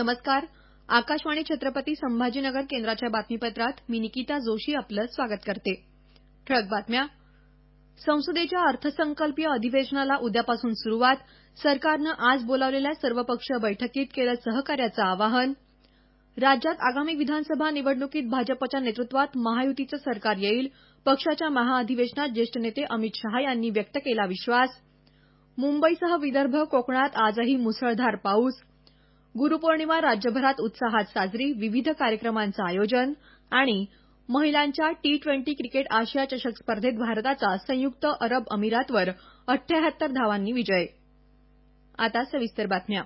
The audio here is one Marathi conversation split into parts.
नमस्कार. आकाशवाणी छत्रपती संभाजीनगर केंद्राच्या बातमीपत्रात मी निकिता जोशी आपलं स्वागत करते. ठळक बातम्या. संसदेच्या अर्थसंकल्पीय अधिवेशनाला उद्यापासून सुरुवात. सरकारनं आज बोलावलेल्या सर्वपक्षीय बैठकीत केलं सहकार्याचं आवाहन. राज्यात आगामी विधानसभा निवडणुकीत भाजपच्या नेतृत्वात महायुतीचं सरकार येईल. पक्षाच्या महाअधिवेशनात ज्येष्ठ नेते अमित शहा यांनी व्यक्त केला विश्वास. मुंबईसह विदर्भ कोकणात आजही मुसळधार पाऊस. गुरुपौर्णिमा राज्यभरात उत्साहात साजरी. विविध कार्यक्रमांचं आयोजन. आणि महिलांच्या टी-20 क्रिकेट आशिया चषक स्पर्धेत भारताचा संयुक्त अरब अमिरातवर 78 धावांनी विजय. आता सविस्तर बातम्या.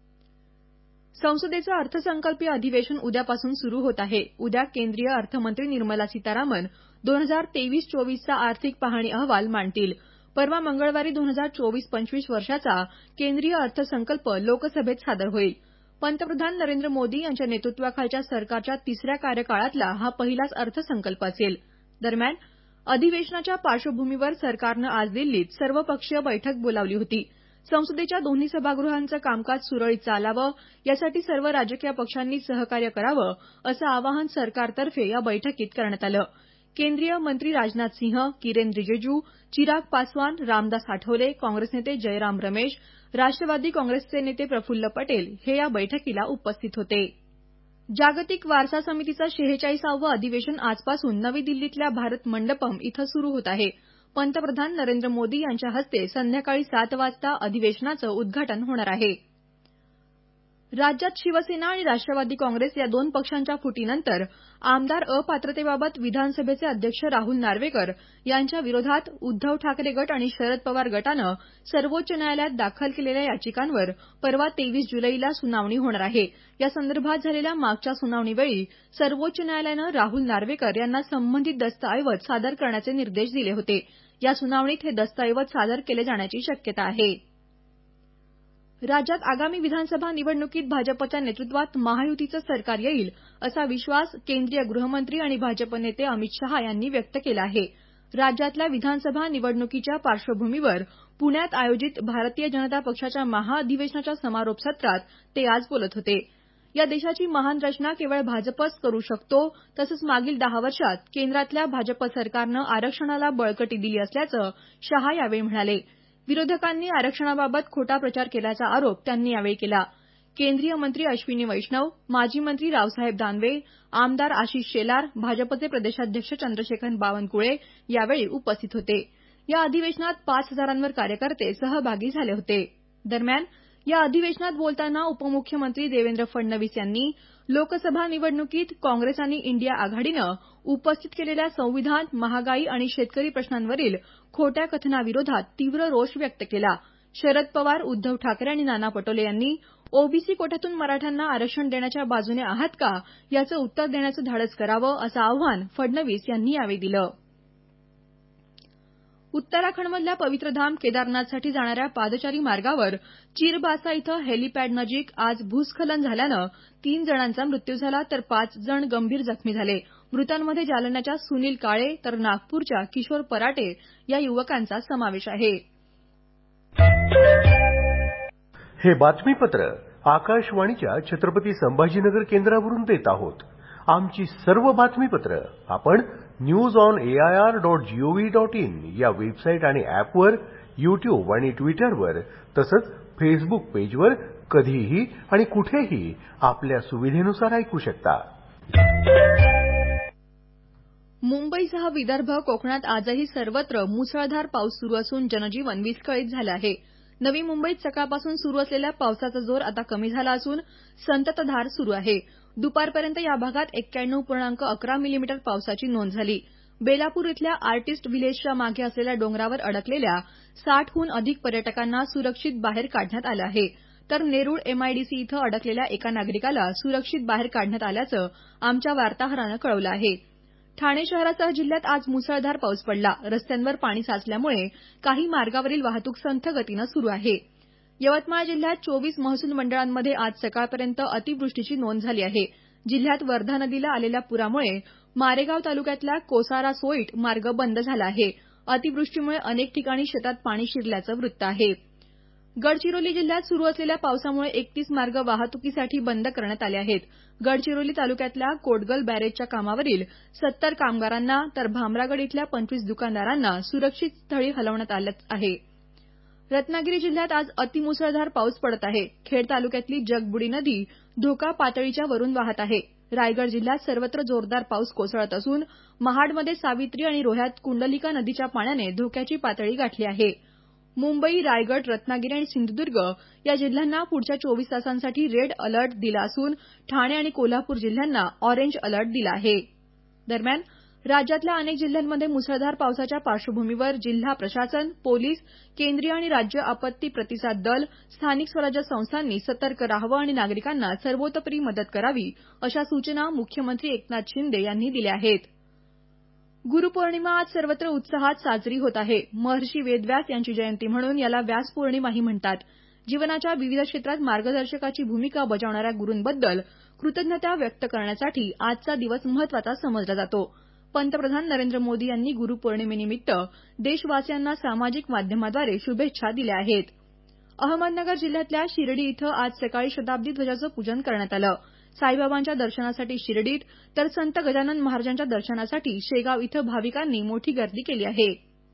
संसदेचं अर्थसंकल्पीय अधिवेशन उद्यापासून सुरू होत आहे. उद्या केंद्रीय अर्थमंत्री निर्मला सीतारामन 2023-24 चा आर्थिक पाहणी अहवाल मांडतील. परवा मंगळवारी 2024-25 वर्षाचा केंद्रीय अर्थसंकल्प लोकसभेत सादर होईल. पंतप्रधान नरेंद्र मोदी यांच्या नेतृत्वाखालच्या सरकारच्या तिसऱ्या कार्यकाळातला हा पहिलाच अर्थसंकल्प असेल. दरम्यान, अधिवेशनाच्या पार्श्वभूमीवर सरकारनं आज दिल्लीत सर्वपक्षीय बैठक बोलावली होती. संसदेच्या दोन्ही सभागृहांचं कामकाज सुरळीत चालावं यासाठी सर्व राजकीय पक्षांनी सहकार्य करावं असं आवाहन सरकारतर्फे या बैठकीत करण्यात आलं. केंद्रीय मंत्री राजनाथ सिंह, किरेन रिजिजू, चिराग पासवान, रामदास आठवले, काँग्रेस नेते जयराम रमेश, राष्ट्रवादी काँग्रेसचे नेते प्रफुल्ल पटेल हे या बैठकीला उपस्थित होते. जागतिक वारसा समितीचं 46वं अधिवेशन आजपासून नवी दिल्लीतल्या भारत मंडपम इथं सुरू होत आहे. पंतप्रधान नरेंद्र मोदी यांच्या हस्ते संध्याकाळी 7 वाजता अधिवेशनाचं उद्घाटन होणार आहे. राज्यात शिवसेना आणि राष्ट्रवादी काँग्रेस या दोन पक्षांच्या फुटीनंतर आमदार अपात्रतेबाबत विधानसभेचे अध्यक्ष राहुल नार्वेकर यांच्या विरोधात उद्धव ठाकरे गट आणि शरद पवार गटानं सर्वोच्च न्यायालयात दाखल केलेल्या याचिकांवर परवा 23 जुलैला सुनावणी होणार आहे. या संदर्भात झालेल्या मागच्या सुनावणीवेळी सर्वोच्च न्यायालयानं राहुल नार्वेकर यांना संबंधित दस्तऐवज सादर करण्याचे निर्देश दिले होते. या सुनावणीत हे दस्तऐवज सादर केले जाण्याची शक्यता आहे. राज्यात आगामी विधानसभा निवडणुकीत भाजपच्या नेतृत्वात महायुतीचं सरकार येईल असा विश्वास केंद्रीय गृहमंत्री आणि भाजप नेते अमित शहा यांनी व्यक्त केला आहे. राज्यातल्या विधानसभा निवडणुकीच्या पार्श्वभूमीवर पुण्यात आयोजित भारतीय जनता पक्षाच्या महाअधिवेशनाच्या समारोप सत्रात ते आज बोलत होते. या देशाची महान रचना केवळ भाजपच करू शकतो, तसंच मागील 10 वर्षात केंद्रातल्या भाजप सरकारनं आरक्षणाला बळकटी दिली असल्याचं शहा यावेळी म्हणाले. विरोधकांनी आरक्षणाबाबत खोटा प्रचार केल्याचा आरोप त्यांनी यावेळी केला. केंद्रीय मंत्री अश्विनी वैष्णव, माजी मंत्री रावसाहेब दानवे, आमदार आशिष शेलार, भाजपचे प्रदेशाध्यक्ष चंद्रशेखर बावनकुळे यावेळी उपस्थित होते. या अधिवेशनात 5,000 कार्यकर्ते सहभागी झाले होते. दरम्यान, या अधिवेशनात बोलताना उपमुख्यमंत्री देवेंद्र फडणवीस यांनी लोकसभा निवडणुकीत काँग्रेस आणि इंडिया आघाडीनं उपस्थित केलेल्या संविधान, महागाई आणि शेतकरी प्रश्नांवरील खोट्या कथनाविरोधात तीव्र रोष व्यक्त केला. शरद पवार, उद्धव ठाकरे आणि नाना पटोले यांनी ओबीसी कोट्यातून मराठ्यांना आरक्षण देण्याच्या बाजूने आहात का याचं उत्तर देण्याचं धाडस करावं असं आव्हान फडणवीस यांनी यावेळी दिलं. उत्तराखंडमधल्या पवित्र धाम केदारनाथसाठी जाणाऱ्या पादचारी मार्गावर चिरबासा इथं हेलिपॅडनजीक आज भूस्खलन झाल्यानं 3 जणांचा मृत्यू झाला तर 5 जण गंभीर जखमी झाले. मृतांमध्ये जालन्याच्या सुनील काळे तर नागपूरच्या किशोर पराटे या युवकांचा समावेश आहे. हे बातमीपत्र आकाशवाणीच्या छत्रपती संभाजीनगर केंद्रावरून देत आहोत. आमची सर्व बातमीपत्र आपण newsonair.gov.in या वेबसाईट आणि ॲपवर, YouTube आणि ट्विटरवर तसंच फेसबुक पेजवर कधीही आणि कुठेही आपल्या सुविधेनुसार ऐकू शकता. मुंबईसह विदर्भ कोकणात आजही सर्वत्र मुसळधार पाऊस सुरू असून जनजीवन विस्कळीत झालं आहे. नवी मुंबईत सकाळपासून सुरू असलेल्या पावसाचा जोर आता कमी झाला असून संततधार सुरू आहे. दुपारपर्यंत या भागात 91.11 मिलीमीटर पावसाची नोंद झाली. बेलापूर इथल्या आर्टिस्ट व्हिलेजच्या मागे असलेल्या डोंगरावर अडकलेल्या 60हून अधिक पर्यटकांना सुरक्षित बाहेर काढण्यात आलं आहे. तर नेरूळ एमआयडीसी इथं अडकलेल्या एका नागरिकाला सुरक्षित बाहेर काढण्यात आल्याचं आमच्या वार्ताहरानं कळवलं आहे. ठाणे शहरासह जिल्ह्यात आज मुसळधार पाऊस पडला. रस्त्यांवर पाणी साचल्यामुळे काही मार्गावरील वाहतूक संथ गतीनं सुरू आहे. यवतमाळ जिल्ह्यात 24 महसूल मंडळांमध्ये आज सकाळपर्यंत अतिवृष्टीची नोंद झाली आहे. जिल्ह्यात वर्धा नदीला आलेल्या पुरामुळे मारेगाव तालुक्यातला कोसारा सोईट मार्ग बंद झाला आहे. अतिवृष्टीमुळे अनेक ठिकाणी शेतात पाणी शिरल्याचं वृत्त आहे. गडचिरोली जिल्ह्यात सुरू असलेल्या पावसामुळे 31 मार्ग वाहतुकीसाठी बंद करण्यात आले आहेत. गडचिरोली तालुक्यातल्या कोटगल बॅरेजच्या कामावरील 70 कामगारांना तर भामरागड इथल्या 25 दुकानदारांना सुरक्षित स्थळी हलवण्यात आलं आहे. रत्नागिरी जिल्ह्यात आज अतिमुसळधार पाऊस पडत आहे. खेड तालुक्यातली जगबुडी नदी धोका पातळीच्या वरून वाहत आहे. रायगड जिल्ह्यात सर्वत्र जोरदार पाऊस कोसळत असून महाडमध्ये सावित्री आणि रोह्यात कुंडलिका नदीच्या पाण्याने धोक्याची पातळी गाठली आहे. मुंबई, रायगड, रत्नागिरी आणि सिंधुदुर्ग या जिल्ह्यांना पुढच्या 24 तासांसाठी रेड अलर्ट दिला असून ठाणे आणि कोल्हापूर जिल्ह्यांना ऑरेंज अलर्ट दिला आहे. दरम्यान राज्यातल्या अनेक जिल्ह्यांमध्ये मुसळधार पावसाच्या पार्श्वभूमीवर जिल्हा प्रशासन, पोलीस, केंद्रीय आणि राज्य आपत्ती प्रतिसाद दल, स्थानिक स्वराज्य संस्थांनी सतर्क राहावं आणि नागरिकांना सर्वतोपरी मदत करावी अशा सूचना मुख्यमंत्री एकनाथ शिंदे यांनी दिल्या आहेत. गुरुपौर्णिमा आज सर्वत्र उत्साहात साजरी होत आहे. महर्षी वेदव्यास यांची जयंती म्हणून याला व्यास पौर्णिमाही म्हणतात. जीवनाच्या विविध क्षेत्रात मार्गदर्शकाची भूमिका बजावणाऱ्या गुरूंबद्दल कृतज्ञता व्यक्त करण्यासाठी आजचा दिवस महत्वाचा समजला जातो. पंतप्रधान नरेंद्र मोदी यांनी गुरुपौर्णिमेनिमित्त देशवासियांना सामाजिक माध्यमाद्वारे शुभेच्छा दिल्या आहेत. अहमदनगर जिल्ह्यातल्या शिर्डी इथं आज सकाळी शताब्दी ध्वजाचं पूजन करण्यात आलं. साईबाबांच्या दर्शनासाठी शिर्डीत तर संत गजानन महाराजांच्या दर्शनासाठी शेगाव इथं भाविकांनी मोठी गर्दी केली आहे.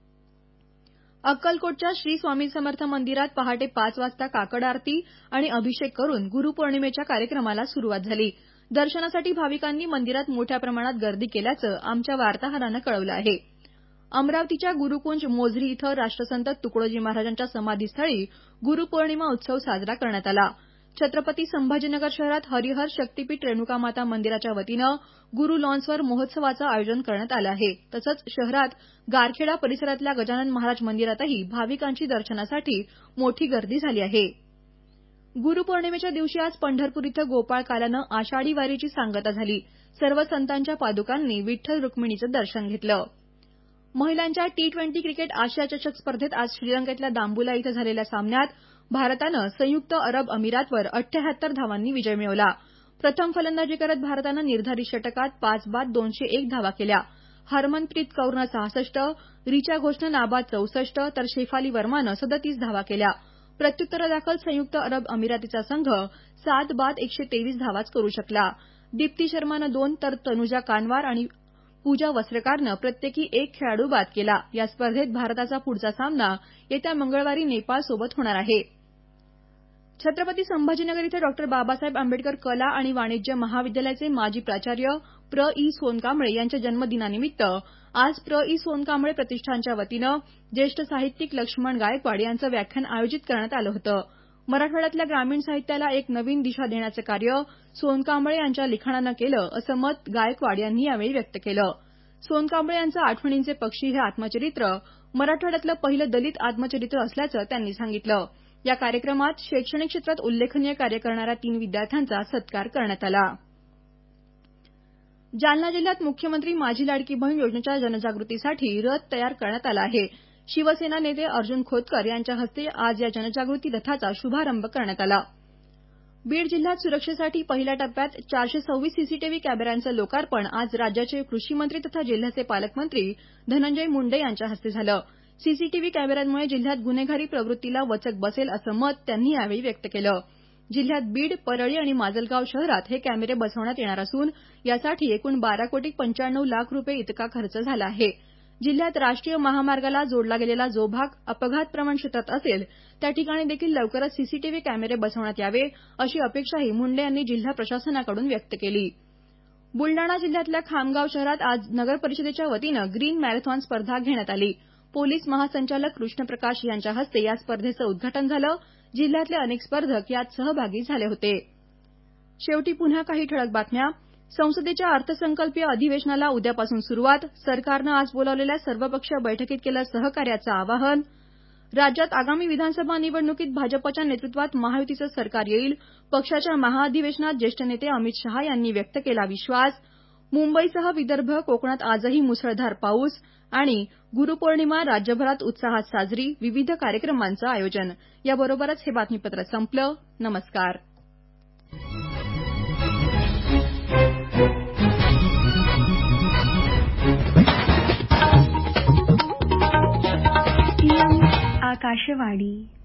अक्कलकोटच्या श्री स्वामी समर्थ मंदिरात पहाटे 5 वाजता काकड आरती आणि अभिषेक करून गुरुपौर्णिमेच्या कार्यक्रमाला सुरुवात झाली. दर्शनासाठी भाविकांनी मंदिरात मोठ्या प्रमाणात गर्दी केल्याचं आमच्या वार्ताहरानं कळवलं आहे. अमरावतीच्या गुरुकुंज मोझरी इथं राष्ट्रसंत तुकडोजी महाराजांच्या समाधीस्थळी गुरुपौर्णिमा उत्सव साजरा करण्यात आला. छत्रपती संभाजीनगर शहरात हरिहर शक्तीपीठ रेणुकामाता मंदिराच्या वतीनं गुरु लॉन्सवर महोत्सवाचं आयोजन करण्यात आलं आहे. तसंच शहरात गारखेडा परिसरातल्या गजानन महाराज मंदिरातही भाविकांची दर्शनासाठी मोठी गर्दी झाली आहे. गुरुपौर्णिमेच्या दिवशी आज पंढरपूर इथं गोपाळकाल्यानं आषाढी वारीची सांगता झाली. सर्व संतांच्या पादुकांनी विठ्ठल रुक्मिणीचं दर्शन घेतलं. महिलांच्या T20 क्रिकेट आशिया चषक स्पर्धेत आज श्रीलंकेतल्या दांबुला इथं झालेल्या सामन्यात भारतानं संयुक्त अरब अमिरातवर 78 धावांनी विजय मिळवला. प्रथम फलंदाजी करत भारतानं निर्धारित षटकात 5 बाद 201 धावा केल्या. हरमनप्रीत कौरनं 66, रिचा घोषनं नाबाद 64 तर शेफाली वर्मानं 37 धावा केल्या. प्रत्युत्तरादाखल संयुक्त अरब अमिरातीचा संघ 7 बाद 123 धावाच करू शकला. दीप्ती शर्मानं 2 तर तनुजा कानवार आणि पूजा वस्त्रकारनं प्रत्येकी 1 खेळाडू बाद केला. या स्पर्धेत भारताचा पुढचा सामना येत्या मंगळवारी नेपाळसोबत होणार आहे. छत्रपती संभाजीनगर इथं डॉ. बाबासाहेब आंबेडकर कला आणि वाणिज्य महाविद्यालयाचे माजी प्राचार्य प्र. ई. सोनकांबळे यांच्या जन्मदिनानिमित्त आज प्र. ई. सोनकांबळे प्रतिष्ठानच्या वतीनं ज्येष्ठ साहित्यिक लक्ष्मण गायकवाड यांचं व्याख्यान आयोजित करण्यात आलं होतं. मराठवाड्यातल्या ग्रामीण साहित्याला एक नवीन दिशा देण्याचं कार्य सोनकांबळे यांच्या लिखाणानं केलं असं मत गायकवाड यांनी यावेळी व्यक्त केलं. सोनकांबळे यांचं आठवणींचे पक्षी हे आत्मचरित्र मराठवाड्यातलं पहिलं दलित आत्मचरित्र असल्याचं त्यांनी सांगितलं. या कार्यक्रमात शैक्षणिक क्षेत्रात उल्लेखनीय कार्य करणाऱ्या 3 विद्यार्थ्यांचा सत्कार करण्यात आला. जालना जिल्ह्यात मुख्यमंत्री माझी लाडकी बहीण योजनेच्या जनजागृतीसाठी रथ तयार करण्यात आला आहे. शिवसेना नेते अर्जुन खोतकर यांच्या हस्ते आज या जनजागृती रथाचा शुभारंभ करण्यात आला. बीड जिल्ह्यात सुरक्षेसाठी पहिल्या टप्प्यात 426 सीसीटीव्ही कॅमेऱ्यांचं लोकार्पण आज राज्याचे कृषी मंत्री तथा जिल्ह्याचे पालकमंत्री धनंजय मुंडे यांच्या हस्ते झालं. सीसीटीव्ही कॅमेऱ्यांमुळे जिल्ह्यात गुन्हेगारी प्रवृत्तीला वचक बसेल असं मत त्यांनी यावेळी व्यक्त केलं. जिल्ह्यात बीड, परळी आणि माजलगाव शहरात हे कॅमेरे बसवण्यात येणार असून यासाठी एकूण 12,95 लाख रुपये इतका खर्च झाला आहे. जिल्ह्यात राष्ट्रीय महामार्गाला जोडला गेलेला जो भाग अपघात प्रवण क्षेत्रात असेल त्या ठिकाणी देखील लवकरच सीसीटीव्ही कॅमेरे बसवण्यात यावे अशी अपेक्षाही मुंडे यांनी जिल्हा प्रशासनाकडून व्यक्त केली. बुलडाणा जिल्ह्यातल्या खामगाव शहरात आज नगर परिषदेच्या वतीनं ग्रीन मॅरेथॉन स्पर्धा घेण्यात आली. पोलीस महासंचालक कृष्णप्रकाश यांच्या हस्ते या स्पर्धेचं उद्घाटन झालं. जिल्ह्यातले अनेक स्पर्धक यात सहभागी झाले होते. शेवटी पुन्हा काही ठळक बातम्या. संसदेच्या अर्थसंकल्पीय अधिवेशनाला उद्यापासून सुरुवात. सरकारनं आज बोलावलेल्या सर्वपक्षीय बैठकीत केलं सहकार्याचं आवाहन. राज्यात आगामी विधानसभा निवडणुकीत भाजपच्या नेतृत्वात महायुतीचं सरकार येईल. पक्षाच्या महाअधिवेशनात ज्येष्ठ नेते अमित शहा यांनी व्यक्त केला विश्वास. मुंबईसह विदर्भ, कोकणात आजही मुसळधार पाऊस. आणि गुरुपौर्णिमा राज्यभरात उत्साहात साजरी, विविध कार्यक्रमांचं आयोजन. याबरोबरच हे बातमीपत्र संपलं. नमस्कार. आकाशवाणी